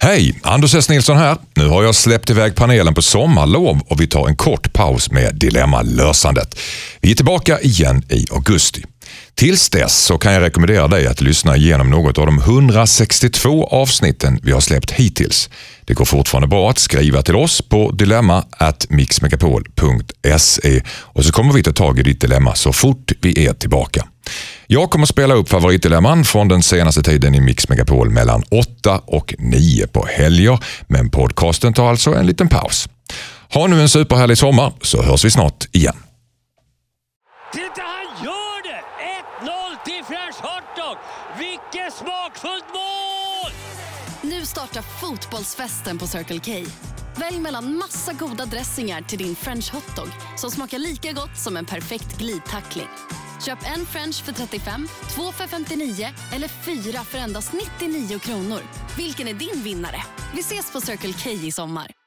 Hej, Anders S. Nilsson här. Nu har jag släppt iväg panelen på sommarlov och vi tar en kort paus med dilemmalösandet. Vi är tillbaka igen i augusti. Tills dess så kan jag rekommendera dig att lyssna igenom något av de 162 avsnitten vi har släppt hittills. Det går fortfarande bra att skriva till oss på dilemma@mixmegapol.se och så kommer vi ta tag i ditt dilemma så fort vi är tillbaka. Jag kommer spela upp favoritdilemman från den senaste tiden i Mix Megapol mellan 8 och 9 på helger, men podcasten tar alltså en liten paus. Ha nu en superhärlig sommar så hörs vi snart igen. Titta, han gör det! 1-0 till French Hotdog! Vilket smakfullt mål! Nu startar fotbollsfesten på Circle K. Välj mellan massa goda dressingar till din French Hotdog som smakar lika gott som en perfekt glidtackling. Köp en French för 35, 2 för 59 eller 4 för endast 99 kronor. Vilken är din vinnare? Vi ses på Circle K i sommar.